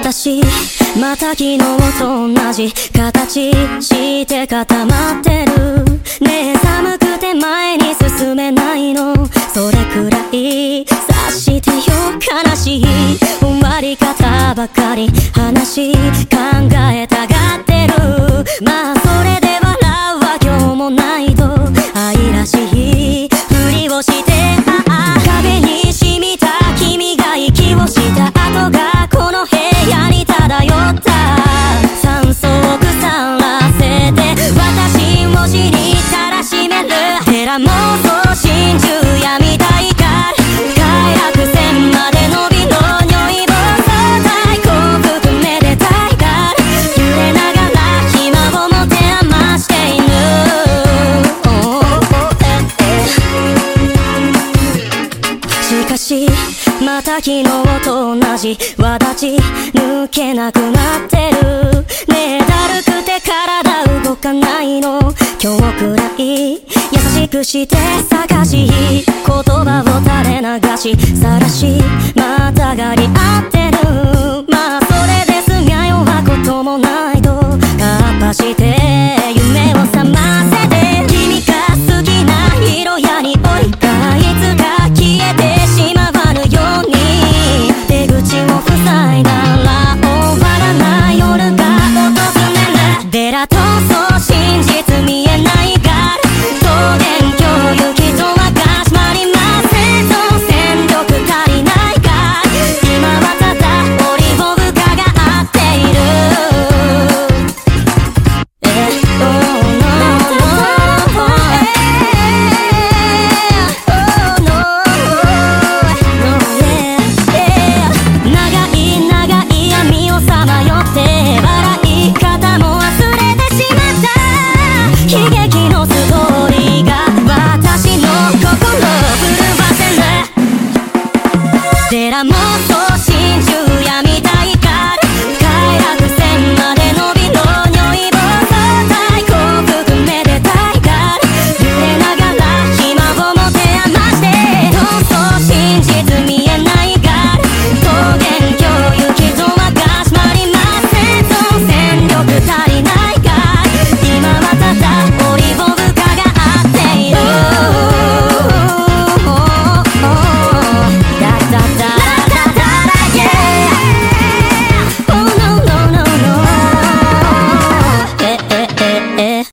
私また昨日と同じ形して固まってる。ねえ寒くて前に進めないの、それくらい察してよ。悲しい終わり方ばかり話考えたがってる。まあそれで笑うわ今日もないと愛らしいふりをして、壁に染みた君が息をした跡がこの部屋に漂った。酸素を腐らせて私を死にたらしめる。寺もそう真珠やみたいか快楽線まで伸びの如意棒相対幸福めでたいから揺れながら暇を持て余している。しかしまた昨日と同じわだち抜けなくなってる。ねえだるくて体動かないの、今日くらい優しくして探し言葉を垂れ流し晒しまたがり合ってる。まあそれで済みゃよはこともないとカッパして夢を覚ませて、君が好きな色や匂いがいつか消えてしまわぬように出口を塞いだら終わらない夜が訪れる。デラとそう真実見えないから桃源郷行きとは始まりません。そう戦力足りないから今はただ檻を伺っている。長い長い闇をさまよって笑い方も忘れてしまった。悲劇のストーリーが私の心を震わせる。寺もそう真珠闇